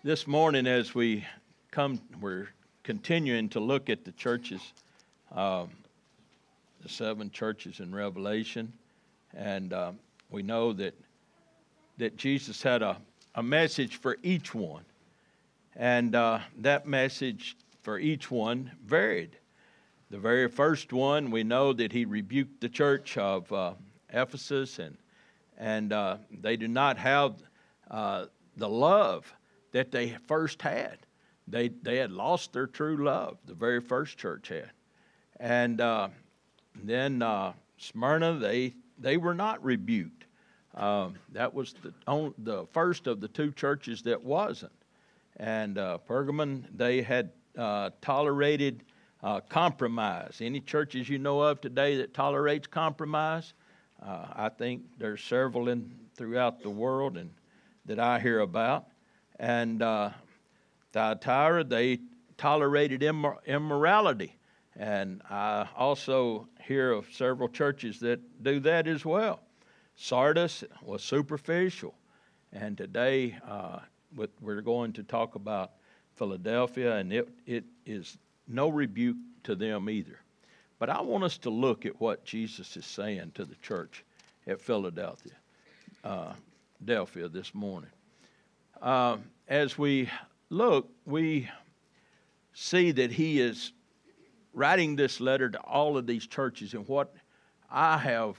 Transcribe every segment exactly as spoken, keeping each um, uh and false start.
This morning, as we come, we're continuing to look at the churches, um, the seven churches in Revelation, and uh, we know that that Jesus had a, a message for each one, and uh, that message for each one varied. The very first one, we know that he rebuked the church of uh, Ephesus, and and uh, they do not have uh, the love that they first had. They they had lost their true love. The very first church had, and uh, then uh, Smyrna, they they were not rebuked. Um, that was the on, the first of the two churches that wasn't. And uh, Pergamon, they had uh, tolerated uh, compromise. Any churches you know of today that tolerates compromise? Uh, I think there's several in throughout the world and that I hear about. And uh, Thyatira, they tolerated immor- immorality. And I also hear of several churches that do that as well. Sardis was superficial. And today uh, with, we're going to talk about Philadelphia, and it, it is no rebuke to them either. But I want us to look at what Jesus is saying to the church at Philadelphia, uh, Philadelphia this morning. Uh, as we look, we see that he is writing this letter to all of these churches. And what I have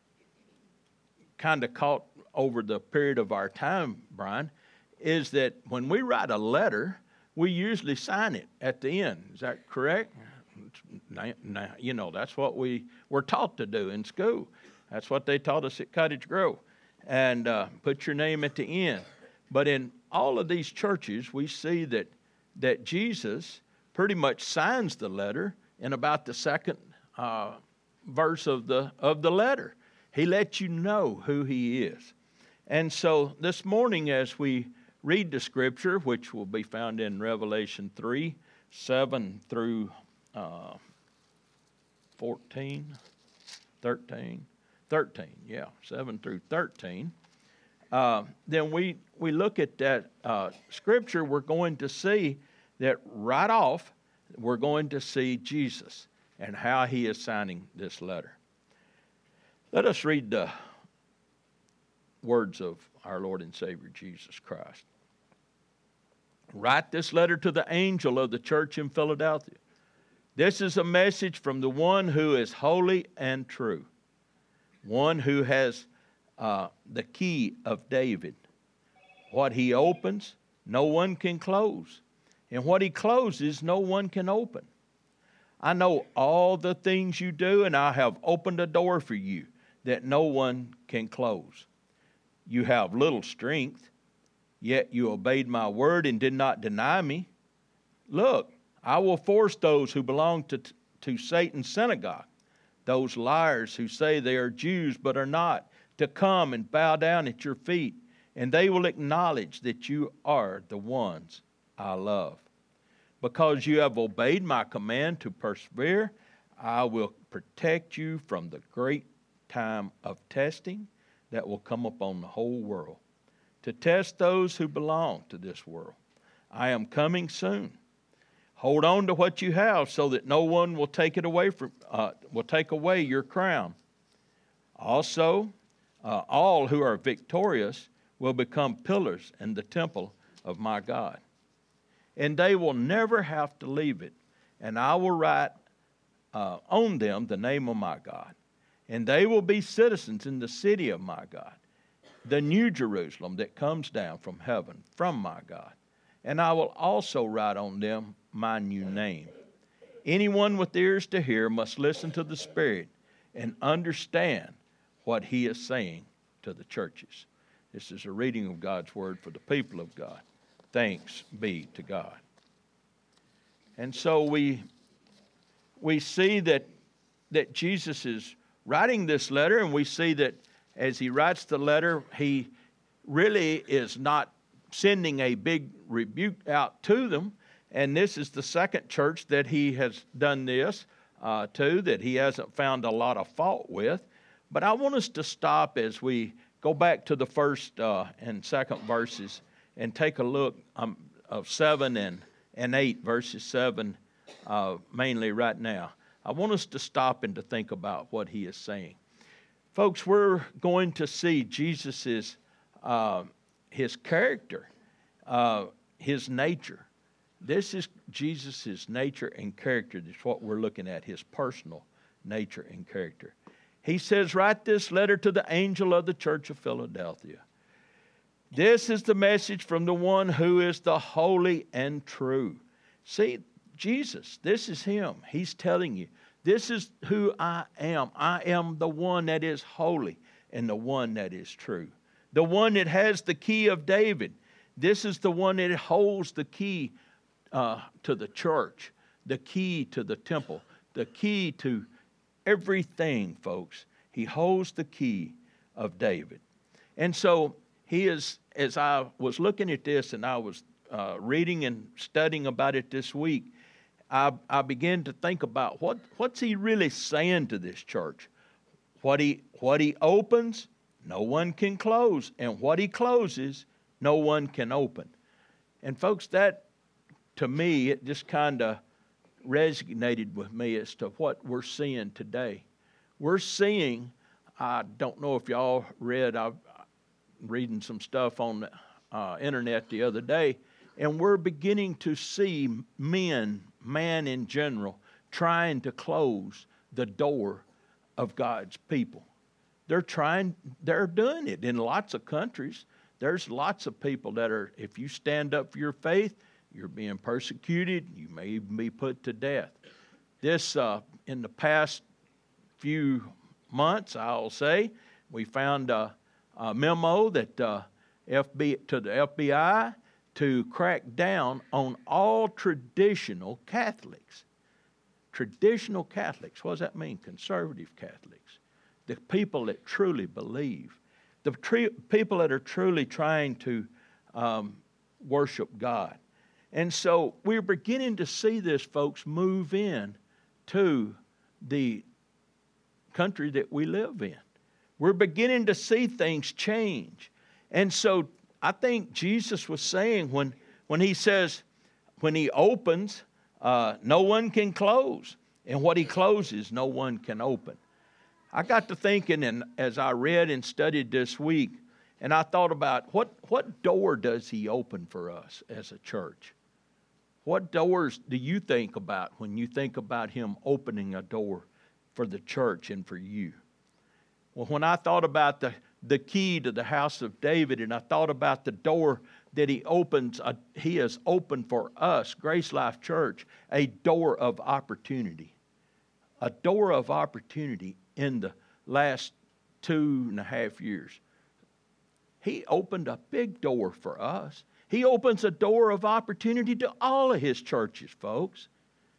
kind of caught over the period of our time, Brian, is that when we write a letter, we usually sign it at the end. Is that correct? You know, that's what we were taught to do in school. That's what they taught us at Cottage Grove. And uh, put your name at the end. But in all of these churches, we see that that Jesus pretty much signs the letter in about the second uh, verse of the of the letter. He lets you know who he is. And so this morning, as we read the scripture, which will be found in Revelation three, seven through uh, fourteen, thirteen, thirteen, yeah, seven through thirteen. Uh, then we, we look at that uh, scripture, we're going to see that right off, we're going to see Jesus and how he is signing this letter. Let us read the words of our Lord and Savior Jesus Christ. Write this letter to the angel of the church in Philadelphia. This is a message from the one who is holy and true, one who has Uh, the key of David. What he opens, no one can close. And what he closes, no one can open. I know all the things you do, and I have opened a door for you that no one can close. You have little strength, yet you obeyed my word and did not deny me. Look, I will force those who belong to, to Satan's synagogue, those liars who say they are Jews but are not, to come and bow down at your feet, and they will acknowledge that you are the ones I love. Because you have obeyed my command to persevere, I will protect you from the great time of testing that will come upon the whole world, to test those who belong to this world. I am coming soon. Hold on to what you have, so that no one will take it away from uh, will take away your crown. Also, Uh, all who are victorious will become pillars in the temple of my God. And they will never have to leave it. And I will write uh, on them the name of my God. And they will be citizens in the city of my God, the new Jerusalem that comes down from heaven from my God. And I will also write on them my new name. Anyone with ears to hear must listen to the Spirit and understand what he is saying to the churches. This is a reading of God's word for the people of God. Thanks be to God. And so we we see that that Jesus is writing this letter, and we see that as he writes the letter, he really is not sending a big rebuke out to them. And this is the second church that he has done this uh, to, that he hasn't found a lot of fault with. But I want us to stop as we go back to the first uh, and second verses and take a look. I'm of seven and, and eight, verses seven uh, mainly right now. I want us to stop and to think about what he is saying. Folks, we're going to see Jesus's uh, his character, uh, his nature. This is Jesus' nature and character. That's what we're looking at, his personal nature and character. He says, write this letter to the angel of the church of Philadelphia. This is the message from the one who is the holy and true. See, Jesus, this is him. He's telling you, this is who I am. I am the one that is holy and the one that is true. The one that has the key of David. This is the one that holds the key uh, to the church, the key to the temple, the key to everything, folks. He holds the key of David. And so he is, as I was looking at this and I was uh, reading and studying about it this week, I, I began to think about what, what's he really saying to this church. What he, what he opens, no one can close. And what he closes, no one can open. And folks, that, to me, it just kind of resonated with me as to what we're seeing today. We're seeing, I don't know if y'all read, I'm reading some stuff on the uh, internet the other day, and we're beginning to see men, man in general, trying to close the door of God's people. They're trying, they're doing it in lots of countries. There's lots of people that are, if you stand up for your faith, you're being persecuted. You may even be put to death. This, uh, in the past few months, I'll say, we found a, a memo that uh, F B, to the F B I to crack down on all traditional Catholics. Traditional Catholics. What does that mean? Conservative Catholics. The people that truly believe. The tre- people that are truly trying to um, worship God. And so we're beginning to see this, folks, move in to the country that we live in. We're beginning to see things change. And so I think Jesus was saying when, when he says, when he opens, uh, no one can close. And what he closes, no one can open. I got to thinking, and as I read and studied this week, and I thought about what, what door does he open for us as a church? What doors do you think about when you think about him opening a door for the church and for you? Well, when I thought about the, the key to the house of David, and I thought about the door that he opens, uh, he has opened for us, Grace Life Church, a door of opportunity. A door of opportunity in the last two and a half years. He opened a big door for us. He opens a door of opportunity to all of his churches, folks.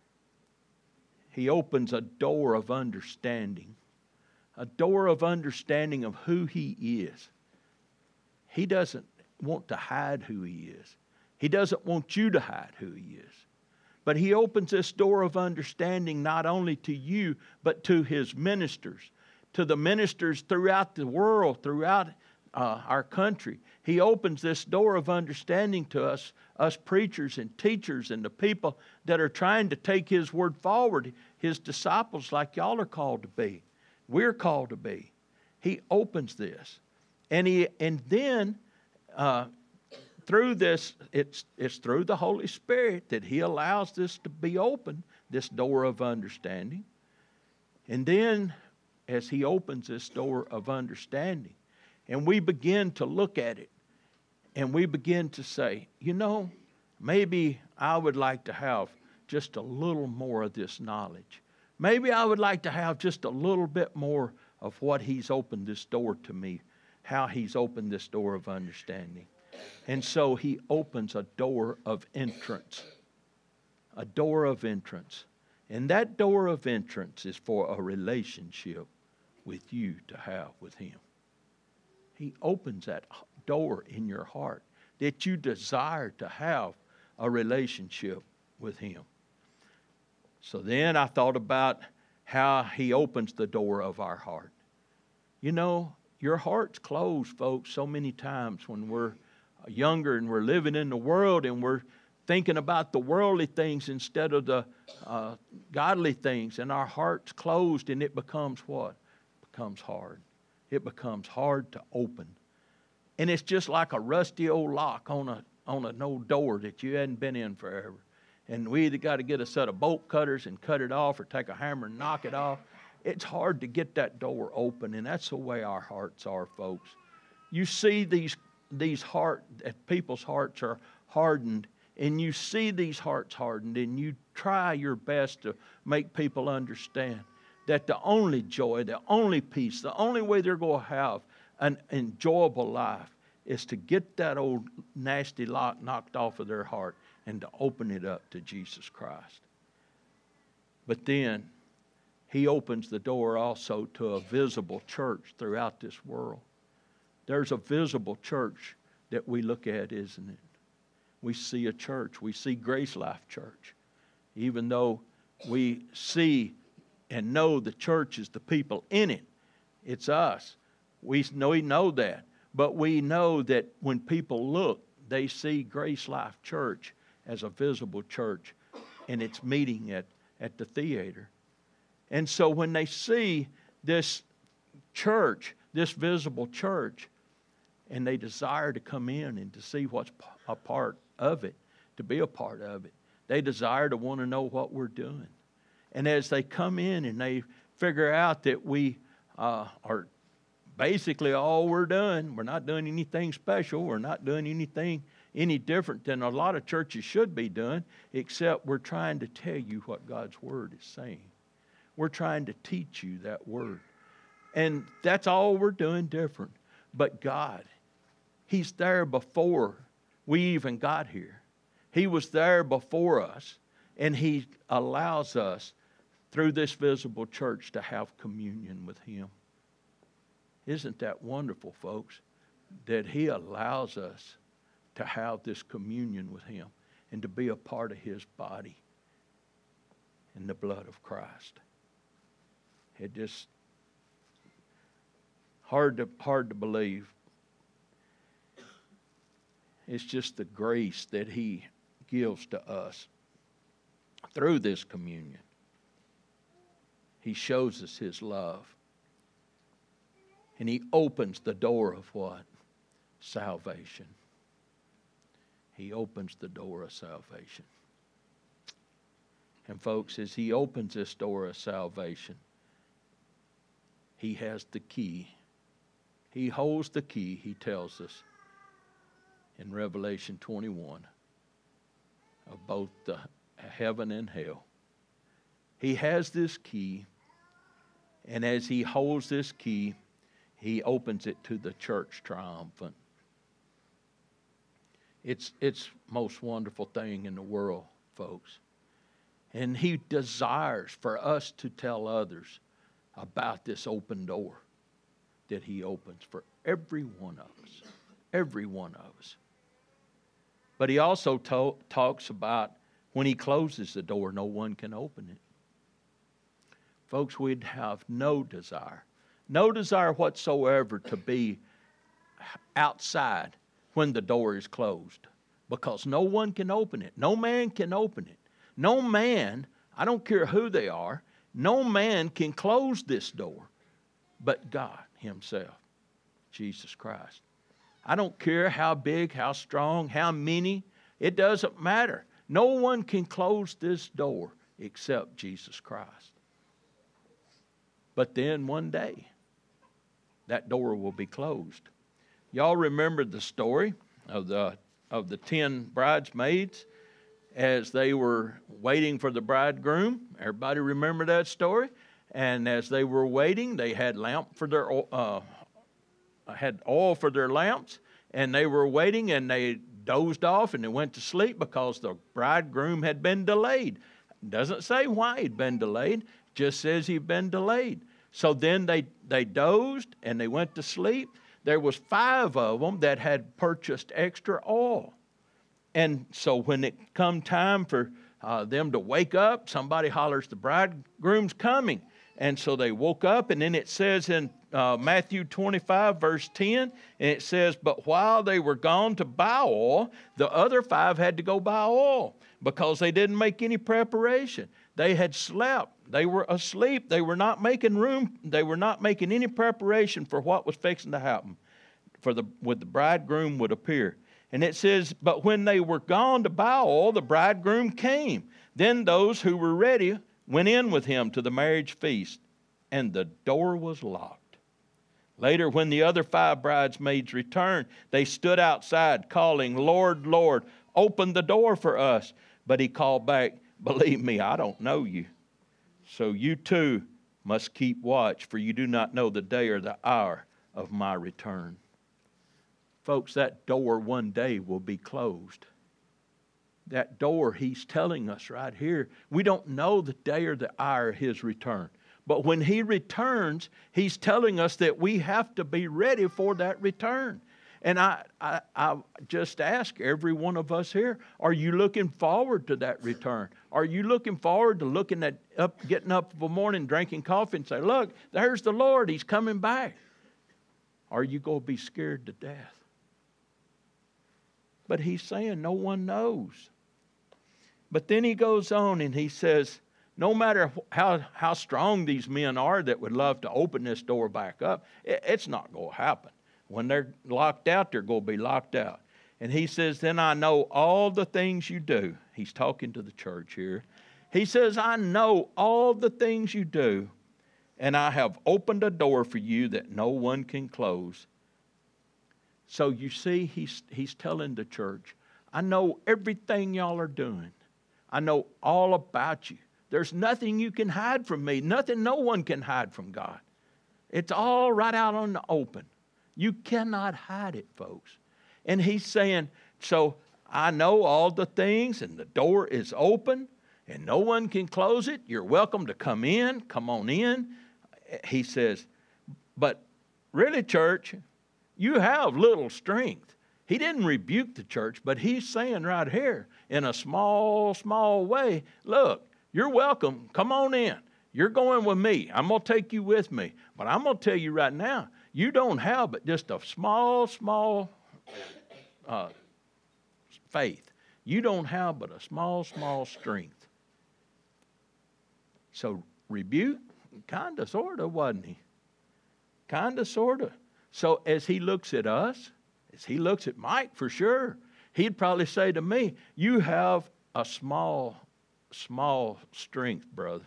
He opens a door of understanding. A door of understanding of who he is. He doesn't want to hide who he is. He doesn't want you to hide who he is. But he opens this door of understanding not only to you, but to his ministers, to the ministers throughout the world, throughout uh, our country. He opens this door of understanding to us, us preachers and teachers and the people that are trying to take his word forward, his disciples like y'all are called to be. We're called to be. He opens this. And he and then uh, through this, it's, it's through the Holy Spirit that he allows this to be open, this door of understanding. And then as he opens this door of understanding, and we begin to look at it, and we begin to say, you know, maybe I would like to have just a little more of this knowledge. Maybe I would like to have just a little bit more of what he's opened this door to me, how he's opened this door of understanding. And so he opens a door of entrance, a door of entrance. And that door of entrance is for a relationship with you to have with him. He opens that door in your heart that you desire to have a relationship with him. So then I thought about how he opens the door of our heart. You know, your heart's closed, folks, so many times when we're younger and we're living in the world and we're thinking about the worldly things instead of the uh, godly things, and our heart's closed, and it becomes what? It becomes hard. It becomes hard to open. And it's just like a rusty old lock on a on an old door that you hadn't been in forever. And we either got to get a set of bolt cutters and cut it off, or take a hammer and knock it off. It's hard to get that door open, and that's the way our hearts are, folks. You see these these heart people's hearts are hardened, and you see these hearts hardened, and you try your best to make people understand that the only joy, the only peace, the only way they're going to have an enjoyable life is to get that old nasty lock knocked off of their heart and to open it up to Jesus Christ. But then He opens the door also to a visible church throughout this world. There's a visible church that we look at, isn't it? We see a church. We see Grace Life Church. Even though we see and know the church is the people in it, it's us. We know, we know that. But we know that when people look, they see Grace Life Church as a visible church, and it's meeting at, at the theater. And so when they see this church, this visible church, and they desire to come in and to see what's a part of it, to be a part of it, they desire to want to know what we're doing. And as they come in and they figure out that we uh, are basically all we're doing, we're not doing anything special, we're not doing anything any different than a lot of churches should be doing, except we're trying to tell you what God's Word is saying. We're trying to teach you that Word. And that's all we're doing different. But God, He's there before we even got here. He was there before us, and He allows us through this visible church to have communion with Him. Isn't that wonderful, folks, that He allows us to have this communion with Him and to be a part of His body in the blood of Christ? It just hard to hard to believe. It's just the grace that He gives to us through this communion. He shows us His love. And He opens the door of what? Salvation. He opens the door of salvation. And folks, as He opens this door of salvation, He has the key. He holds the key, He tells us in Revelation twenty-one, of both the heaven and hell. He has this key, and as He holds this key, He opens it to the church triumphant. It's it's most wonderful thing in the world, folks. And He desires for us to tell others about this open door that He opens for every one of us. Every one of us. But He also to- talks about when He closes the door, no one can open it. Folks, we'd have no desire, no desire whatsoever to be outside when the door is closed, because no one can open it. No man can open it. No man, I don't care who they are, no man can close this door but God Himself, Jesus Christ. I don't care how big, how strong, how many, it doesn't matter. No one can close this door except Jesus Christ. But then one day, that door will be closed. Y'all remember the story of the of the ten bridesmaids as they were waiting for the bridegroom? Everybody remember that story? And as they were waiting, they had lamp for their uh, had oil for their lamps, and they were waiting, and they dozed off and they went to sleep because the bridegroom had been delayed. It doesn't say why he'd been delayed, just says he'd been delayed. So then they, they dozed and they went to sleep. There was five of them that had purchased extra oil. And so when it come time for uh, them to wake up, somebody hollers, the bridegroom's coming. And so they woke up, and then it says in uh, Matthew twenty-five, verse ten, and it says, but while they were gone to buy oil, the other five had to go buy oil because they didn't make any preparation. They had slept. They were asleep. They were not making room. They were not making any preparation for what was fixing to happen, for the when the bridegroom would appear. And it says, but when they were gone to buy oil, the bridegroom came. Then those who were ready went in with him to the marriage feast, and the door was locked. Later, when the other five bridesmaids returned, they stood outside calling, Lord, Lord, open the door for us. But he called back, believe me, I don't know you. So you too must keep watch, for you do not know the day or the hour of my return. Folks, that door one day will be closed. That door, he's telling us right here, we don't know the day or the hour of his return. But when he returns, he's telling us that we have to be ready for that return. And I, I, I just ask every one of us here, are you looking forward to that return? Are you looking forward to looking at up, getting up in the morning, drinking coffee and say, look, there's the Lord, he's coming back? Are you going to be scared to death? But he's saying no one knows. But then he goes on and he says, no matter how, how strong these men are that would love to open this door back up, it, it's not going to happen. When they're locked out, they're going to be locked out. And he says, then I know all the things you do. He's talking to the church here. He says, I know all the things you do, and I have opened a door for you that no one can close. So you see, he's, he's telling the church, I know everything y'all are doing. I know all about you. There's nothing you can hide from me. Nothing no one can hide from God. It's all right out on the open. You cannot hide it, folks. And he's saying, so I know all the things, and the door is open, and no one can close it. You're welcome to come in. Come on in. He says, but really, church, you have little strength. He didn't rebuke the church, but he's saying right here, in a small, small way, look, you're welcome. Come on in. You're going with me. I'm going to take you with me. But I'm going to tell you right now, you don't have but just a small, small uh, faith. You don't have but a small, small strength. So rebuke, kind of, sort of, wasn't he? Kind of, sort of. So as he looks at us, as he looks at Mike for sure, he'd probably say to me, you have a small, small strength, brother,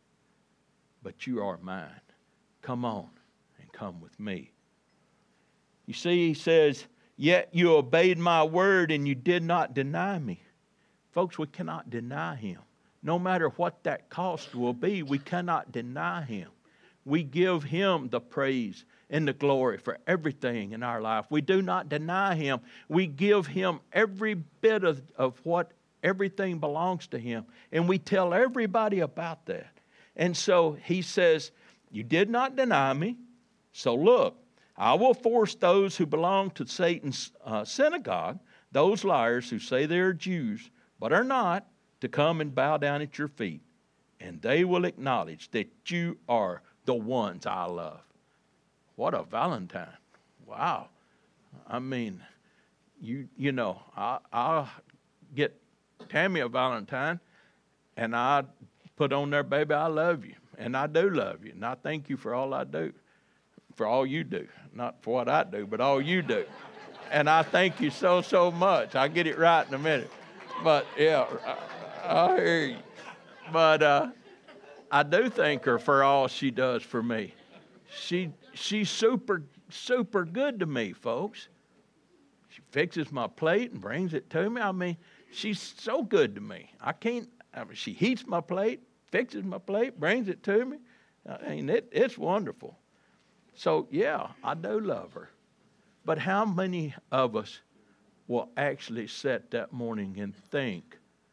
but you are mine. Come on and come with me. You see, he says, yet you obeyed my word and you did not deny me. Folks, we cannot deny him. No matter what that cost will be, we cannot deny him. We give him the praise and the glory for everything in our life. We do not deny him. We give him every bit of, of what everything belongs to him. And we tell everybody about that. And so he says, you did not deny me. So look, I will force those who belong to Satan's uh, synagogue, those liars who say they are Jews, but are not, to come and bow down at your feet. And they will acknowledge that you are the ones I love. What a Valentine. Wow. I mean, you you know, I, I'll get Tammy a Valentine, and I put on there, baby, I love you. And I do love you. And I thank you for all I do, for all you do. Not for what I do, but all you do. And I thank you so, so much. I'll get it right in a minute. But, yeah, I, I hear you. But uh, I do thank her for all she does for me. She She's super, super good to me, folks. She fixes my plate and brings it to me. I mean, she's so good to me. I can't, I mean, she heats my plate, fixes my plate, brings it to me. I mean, it, it's wonderful. So, yeah, I do love her. But how many of us will actually sit that morning and thank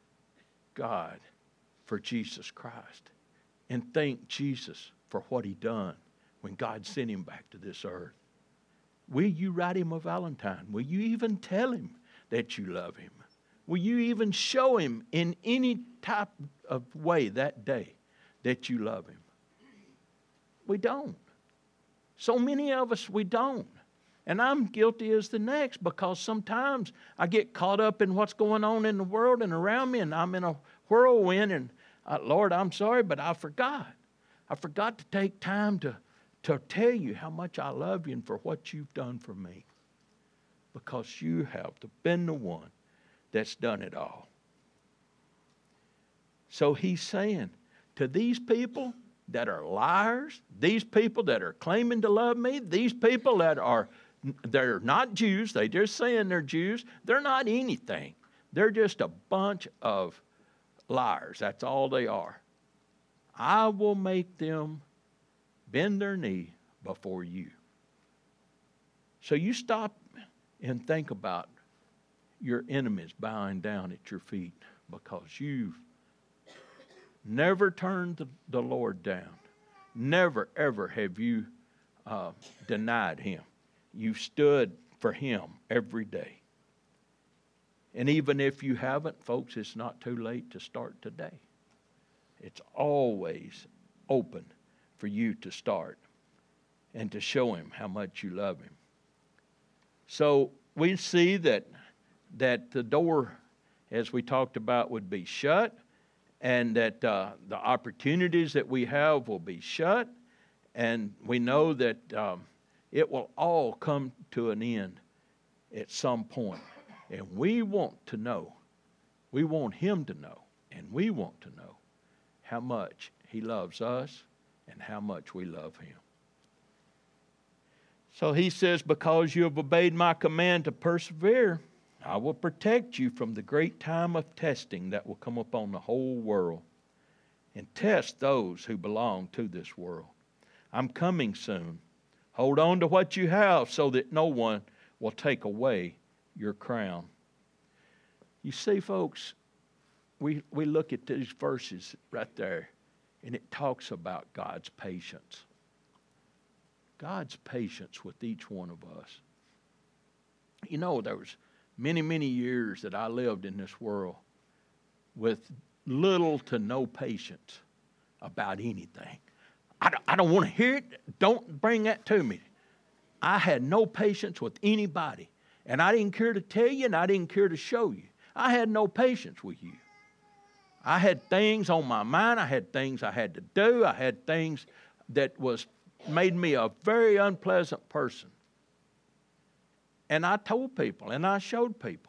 God for Jesus Christ and thank Jesus for what he done when God sent him back to this earth? Will you write him a Valentine? Will you even tell him that you love him? Will you even show him in any type of way that day that you love him? We don't. So many of us, we don't. And I'm guilty as the next, because sometimes I get caught up in what's going on in the world and around me, and I'm in a whirlwind, and uh, Lord, I'm sorry, but I forgot. I forgot to take time to, to tell you how much I love you and for what you've done for me. Because you have been the one that's done it all. So he's saying to these people that are liars, these people that are claiming to love me, these people that are they're not Jews, they just saying they're Jews, they're not anything. They're just a bunch of liars. That's all they are. I will make them bend their knee before you. So you stop and think about your enemies bowing down at your feet, because you've never turned the, the Lord down. Never, ever have you uh, denied him. You've stood for him every day. And even if you haven't, folks, it's not too late to start today. It's always open for you to start and to show him how much you love him. So we see that that the door, as we talked about, would be shut, and that uh, the opportunities that we have will be shut, and we know that um, it will all come to an end at some point. And we want to know, we want him to know, and we want to know how much he loves us and how much we love him. So he says, because you have obeyed my command to persevere, I will protect you from the great time of testing that will come upon the whole world, and test those who belong to this world. I'm coming soon. Hold on to what you have so that no one will take away your crown. You see, folks, we, we look at these verses right there, and it talks about God's patience. God's patience with each one of us. You know, there was many, many years that I lived in this world with little to no patience about anything. I don't, I don't want to hear it. Don't bring that to me. I had no patience with anybody. And I didn't care to tell you, and I didn't care to show you. I had no patience with you. I had things on my mind. I had things I had to do. I had things that was made me a very unpleasant person. And I told people, and I showed people.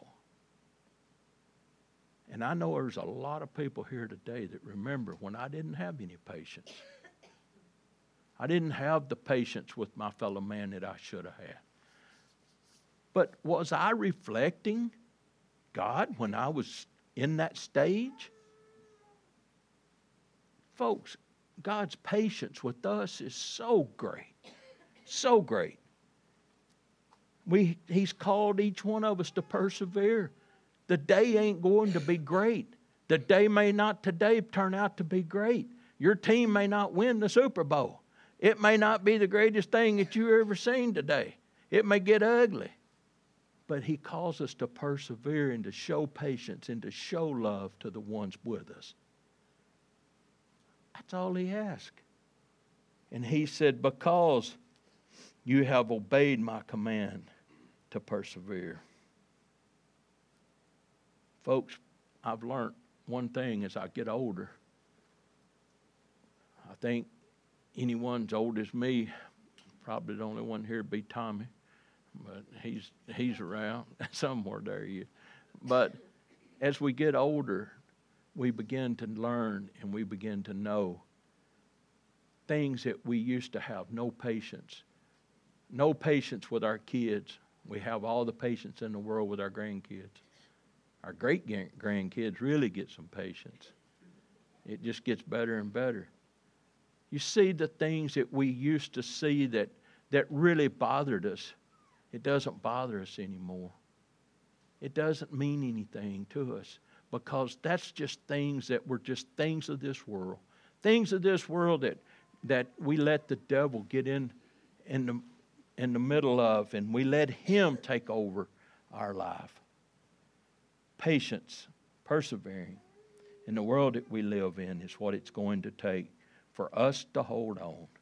And I know there's a lot of people here today that remember when I didn't have any patience. I didn't have the patience with my fellow man that I should have had. But was I reflecting God when I was in that stage? Folks, God's patience with us is so great, so great. We, he's called each one of us to persevere. The day ain't going to be great. The day may not today turn out to be great. Your team may not win the Super Bowl. It may not be the greatest thing that you've ever seen today. It may get ugly. But he calls us to persevere and to show patience and to show love to the ones with us. That's all he asked. And he said, because you have obeyed my command to persevere. Folks, I've learned one thing as I get older. I think anyone as old as me, probably the only one here would be Tommy, but he's he's around somewhere there. He is. But as we get older, we begin to learn and we begin to know things that we used to have no patience. No patience with our kids. We have all the patience in the world with our grandkids. Our great-grandkids really get some patience. It just gets better and better. You see the things that we used to see that, that really bothered us. It doesn't bother us anymore. It doesn't mean anything to us because that's just things that were just things of this world. Things of this world that, that we let the devil get in, in the in the middle of, and we let him take over our life. Patience, persevering in the world that we live in is what it's going to take for us to hold on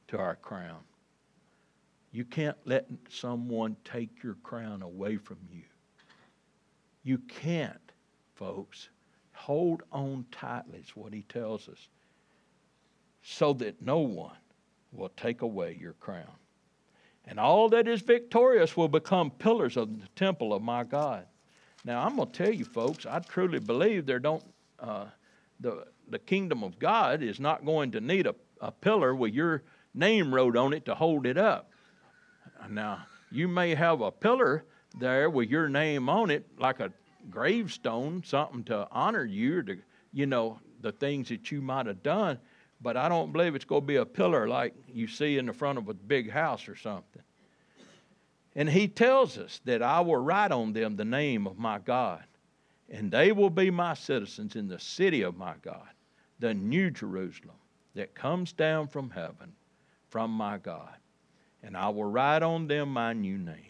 to our crown. You can't let someone take your crown away from you. You can't, folks. Hold on tightly is what he tells us, so that no one will take away your crown. And all that is victorious will become pillars of the temple of my God. Now, I'm going to tell you, folks, I truly believe there don't uh, the the kingdom of God is not going to need a, a pillar with your name wrote on it to hold it up. Now, you may have a pillar there with your name on it, like a gravestone, something to honor you, or to, you know, the things that you might have done, but I don't believe it's going to be a pillar like you see in the front of a big house or something. And he tells us that I will write on them the name of my God, and they will be my citizens in the city of my God, the new Jerusalem that comes down from heaven from my God. And I will write on them my new name.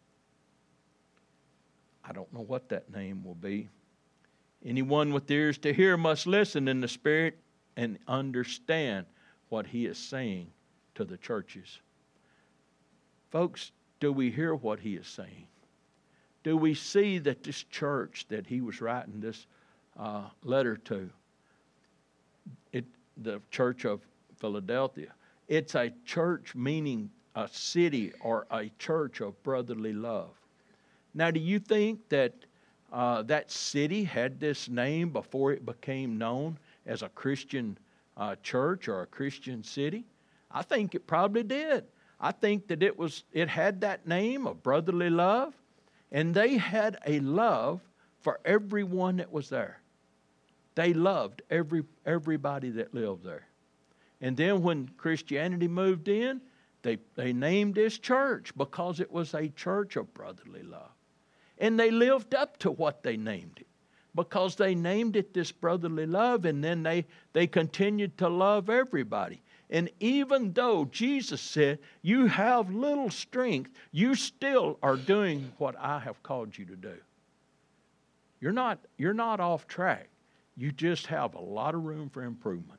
I don't know what that name will be. Anyone with ears to hear must listen in the Spirit and understand what he is saying to the churches. Folks, do we hear what he is saying? Do we see that this church that he was writing this uh, letter to, it, the church of Philadelphia, it's a church meaning a city or a church of brotherly love. Now, do you think that uh, that city had this name before it became known as a Christian uh, church or a Christian city? I think it probably did. I think that it was it had that name of brotherly love, and they had a love for everyone that was there. They loved every everybody that lived there. And then when Christianity moved in, they, they named this church because it was a church of brotherly love. And they lived up to what they named it, because they named it this brotherly love, and then they, they continued to love everybody. And even though Jesus said, you have little strength, you still are doing what I have called you to do. You're not, you're not off track. You just have a lot of room for improvement.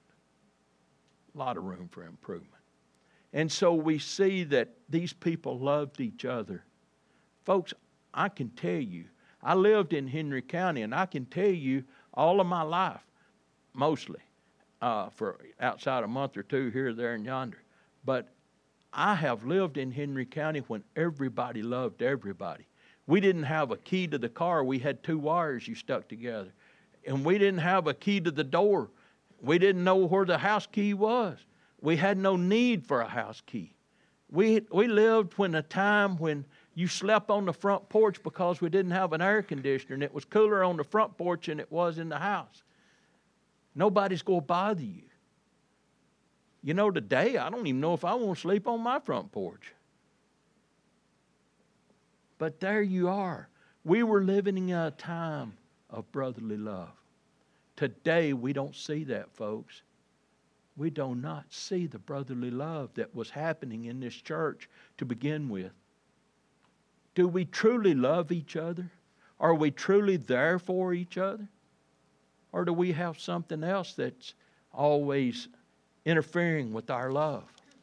A lot of room for improvement. And so we see that these people loved each other. Folks, I can tell you, I lived in Henry County, and I can tell you all of my life, mostly, uh, for outside a month or two here, there, and yonder. But I have lived in Henry County when everybody loved everybody. We didn't have a key to the car. We had two wires you stuck together. And we didn't have a key to the door. We didn't know where the house key was. We had no need for a house key. We we lived when a time when you slept on the front porch because we didn't have an air conditioner, and it was cooler on the front porch than it was in the house. Nobody's going to bother you. You know, today, I don't even know if I want to sleep on my front porch. But there you are. We were living in a time of brotherly love. Today, we don't see that, folks. We do not see the brotherly love that was happening in this church to begin with. Do we truly love each other? Are we truly there for each other? Or do we have something else that's always interfering with our love?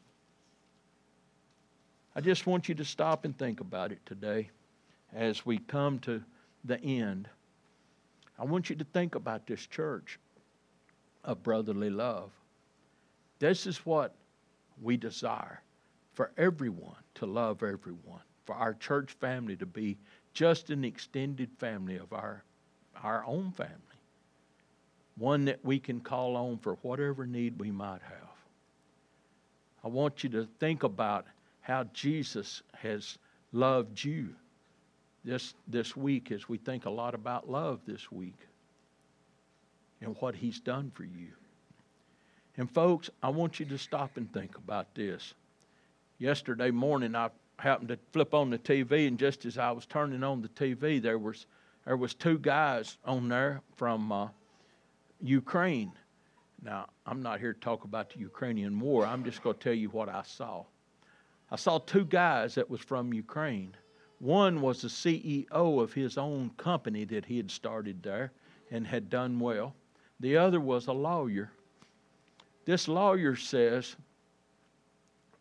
I just want you to stop and think about it today as we come to the end. I want you to think about this church of brotherly love. This is what we desire, for everyone to love everyone, for our church family to be just an extended family of our, our own family, one that we can call on for whatever need we might have. I want you to think about how Jesus has loved you this, this week, as we think a lot about love this week and what He's done for you. And folks, I want you to stop and think about this. Yesterday morning, I happened to flip on the T V, and just as I was turning on the T V, there was there was two guys on there from uh, Ukraine. Now, I'm not here to talk about the Ukrainian war. I'm just going to tell you what I saw. I saw two guys that was from Ukraine. One was the C E O of his own company that he had started there and had done well. The other was a lawyer. This lawyer says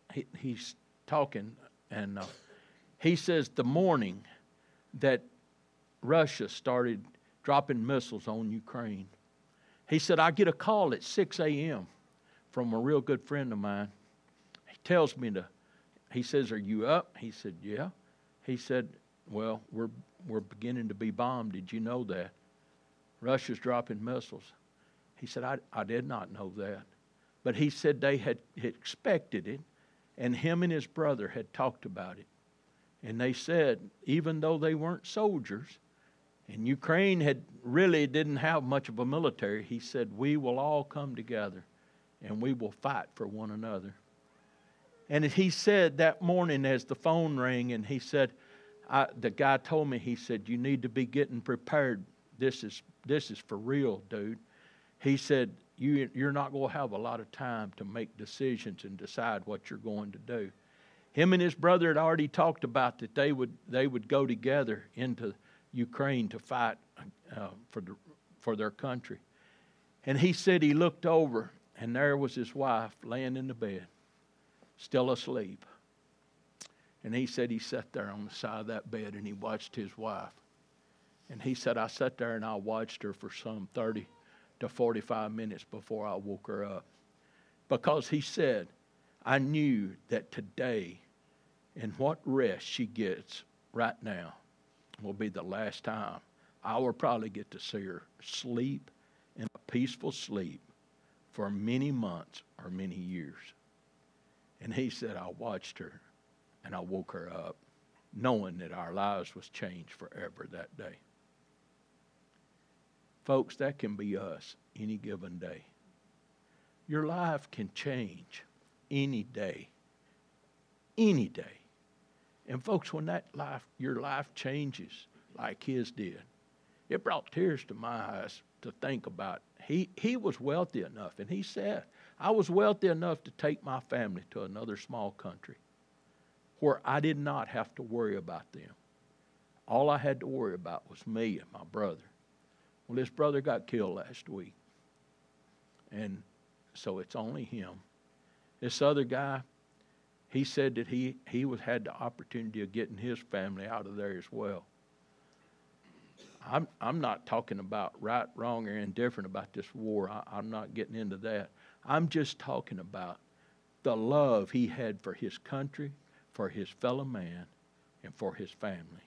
he, he's talking, and uh, he says the morning that Russia started dropping missiles on Ukraine, he said, I get a call at six a.m. from a real good friend of mine. He tells me to, he says, are you up? He said, yeah. He said, well, we're we're beginning to be bombed. Did you know that? Russia's dropping missiles. He said, I, I did not know that. But he said they had, had expected it, and him and his brother had talked about it. And they said, even though they weren't soldiers, and Ukraine had really didn't have much of a military, he said, we will all come together and we will fight for one another. And he said that morning as the phone rang, and he said, I, the guy told me, he said, you need to be getting prepared. This is this is for real, dude. He said, you, you're not going to have a lot of time to make decisions and decide what you're going to do. Him and his brother had already talked about that they would they would go together into Ukraine to fight uh, for the, for their country. And he said he looked over, and there was his wife laying in the bed, still asleep. And he said he sat there on the side of that bed and he watched his wife. And he said, I sat there and I watched her for some thirty to forty-five minutes before I woke her up. Because he said, I knew that today and what rest she gets right now will be the last time I will probably get to see her sleep in a peaceful sleep for many months or many years. And he said, I watched her and I woke her up knowing that our lives was changed forever that day. Folks, that can be us any given day. Your life can change any day. Any day. And folks, when that life, your life changes like his did, it brought tears to my eyes to think about. He, he was wealthy enough, and he said, I was wealthy enough to take my family to another small country where I did not have to worry about them. All I had to worry about was me and my brother. Well, his brother got killed last week. And so it's only him. This other guy, he said that he, he was, had the opportunity of getting his family out of there as well. I'm, I'm not talking about right, wrong, or indifferent about this war. I, I'm not getting into that. I'm just talking about the love he had for his country, for his fellow man, and for his family.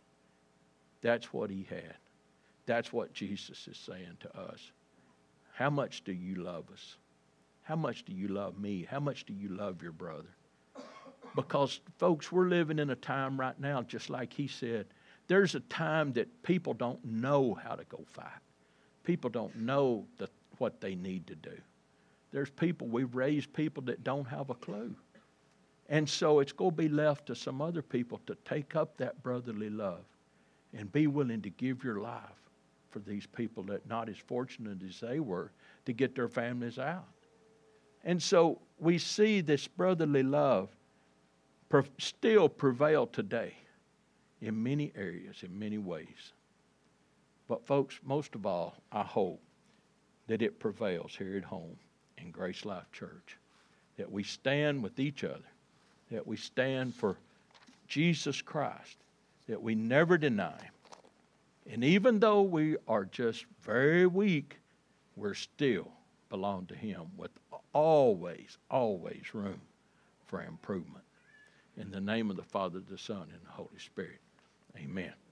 That's what he had. That's what Jesus is saying to us. How much do you love us? How much do you love me? How much do you love your brother? Because, folks, we're living in a time right now, just like he said, there's a time that people don't know how to go fight. People don't know the, what they need to do. There's people, we've raised people that don't have a clue. And so it's going to be left to some other people to take up that brotherly love and be willing to give your life for these people that not as fortunate as they were to get their families out. And so we see this brotherly love pre- still prevail today in many areas, in many ways. But folks, most of all, I hope that it prevails here at home in Grace Life Church, that we stand with each other, that we stand for Jesus Christ, that we never deny him. And even though we are just very weak, we're still belong to him with always, always room for improvement. In the name of the Father, the Son, and the Holy Spirit. Amen.